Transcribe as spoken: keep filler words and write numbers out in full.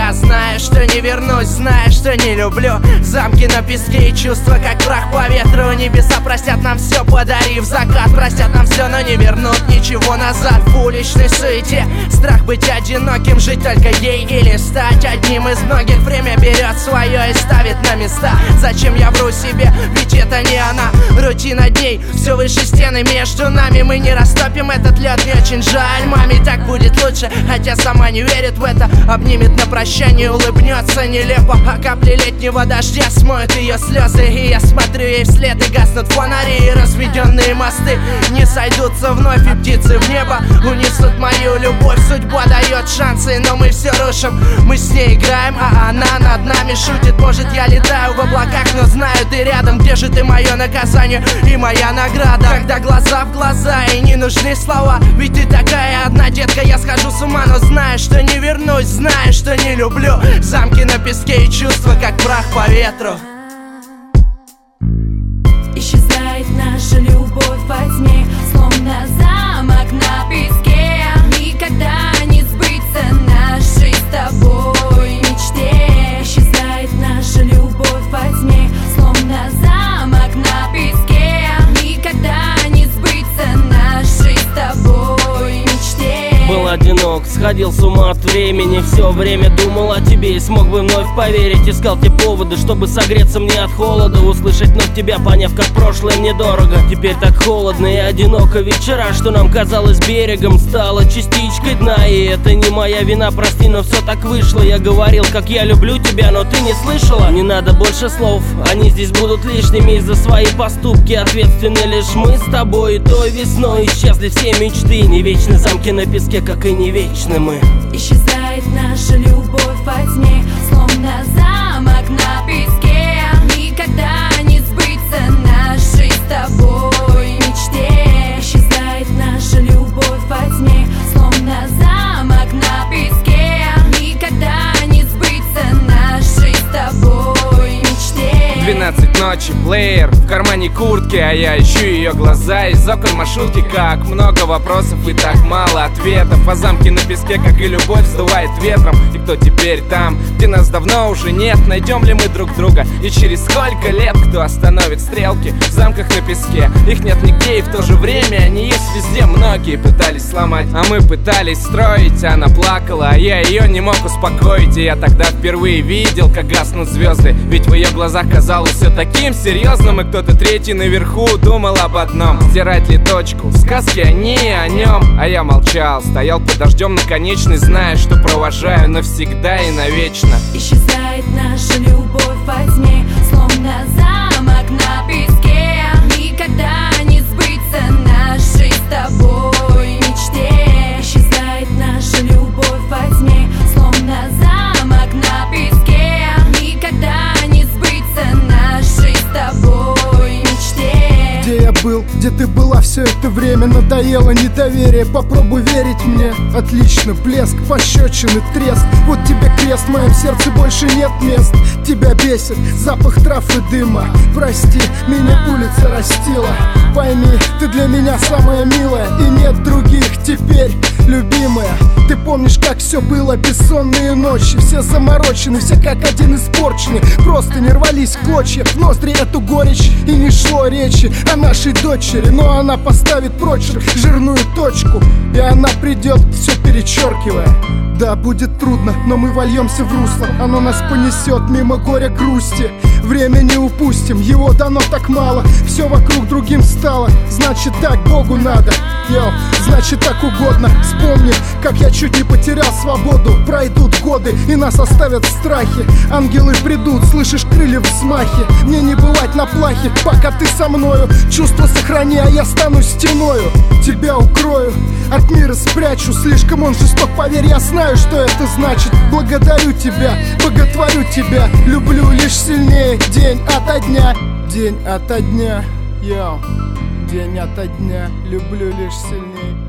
я знаю, что не вернусь, знаю, что не люблю замки на песке и чувства, как прах по ветру. Небеса простят нам все, подарив закат. Простят нам все, но не вернут ничего назад. В уличной суете страх быть одиноким, жить только ей или стать одним из многих. Время берет свое и ставит на места. Зачем я вру себе, ведь это не она. Рутина дней, все выше стены между нами. Мы не растопим этот лед, мне очень жаль. Маме так будет лучше, хотя сама не верит в это. Обнимет на прощание, улыбнется нелепо. А капли летнего дождя смоют ее слезы. И я смотрю ей вслед, и гаснут фонари. И разведенные мосты не сойдутся вновь, и птицы в небо унесут мою любовь. Судьба дает шансы, но мы все рушим. Мы с ней играем, а она над нами шутит. Может, я летаю в облаках, но знаю, ты рядом. Где же ты, мое наказание и моя награда? Когда глаза в глаза и не нужны слова. Ведь ты такая одна, детка, я схожу с ума. Но знаю, что не вернусь, знаю, что не люблю замки на песке и чувства, как прах по ветру. Исчезает наша любовь во тьме, словно замок на песке. Никогда не сбыться нашей с тобой мечте. Исчезает наша любовь во тьме, словно замок на песке. Никогда не сбыться нашей с тобой мечте. Был одинок, сходил с ума от времени. Все время думал о тебе и смог бы вновь поверить. Искал те поводы, чтобы согреться мне от холода. Услышать вновь тебя, поняв, как прошлое мне дорого. Теперь так холодно и одиноко. Вечера, что нам казалось берегом, стало частичкой дна. И это не моя вина, прости, но все так вышло. Я говорил, как я люблю тебя, но ты не слышала. Не надо больше слов, они здесь будут лишними. За свои поступки ответственны лишь мы с тобой. И той весной исчезли все мечты. Не вечны замки на песке, как и не вечны мы. Исчезает наша любовь во тьме, словно замок на песке. Никогда не сбыться нашей с тобой мечте. Исчезает наша любовь во тьме, словно замок на песке. Никогда не сбыться нашей с тобой мечте. Двенадцать ночи, плеер в кармане куртки, а я ищу ее глаза из окон маршрутки. Как много вопросов и так мало ответов. А замки на песке, как и любовь, сдувает ветром. И кто теперь там, где нас давно уже нет? Найдем ли мы друг друга? И через сколько лет кто остановит стрелки в замках на песке? Их нет нигде, и в то же время они есть везде. Многие пытались сломать, а мы пытались строить. Она плакала, а я ее не мог успокоить. И я тогда впервые видел, как гаснут звезды. Ведь в ее глазах казалось все таким серьезным. И кто-то третий наверху думал об одном: стирать ли точку в сказке о ней и о нем. А я молчал, стоял под дождем на конечной, зная, что провожаю навсегда и навечно. Исчезает наша любовь во тьме, словно замок на песке. Никогда не сбыться нашей с тобой мечте. Исчезает наша любовь во тьме, словно замок на песке. Никогда не сбыться нашей с тобой мечте. Где я был, где ты была все это время? Надоело недоверие, попробуй верить мне. Отлично, блеск, пощечины, треск. Вот тебе крест, в моем сердце больше нет мест. Тебя бесит запах трав и дыма. Прости, меня улица растила. Пойми, ты для меня самая милая, и нет других теперь, любимая. Ты помнишь, как все было, бессонные ночи. Все заморочены, все как один испорчены. Просто не рвались в клочья, в ноздри эту горечь. И не шло речи о нашей дочери, но она поставит прочерк, жирную точку. И она придет, все перечеркивая. Да, будет трудно, но мы вольемся в русло. Оно нас понесет мимо горя грусти. Время не упустим, его дано так мало. Все вокруг другим стало, значит так Богу надо. Йоу, значит так угодно. Вспомни, как я чуть не потерял свободу. Пройдут годы и нас оставят в страхе. Ангелы придут, слышишь, крылья взмахи. Мне не бывать на плахе, пока ты со мною. Чувства сохрани, а я стану стеною. Тебя укрою, от мира спрячу. Слишком он жесток, поверь, я знаю, что это значит. Благодарю тебя, боготворю тебя. Люблю лишь сильнее, день ото дня. День ото дня, йоу. День ото дня, люблю лишь сильнее.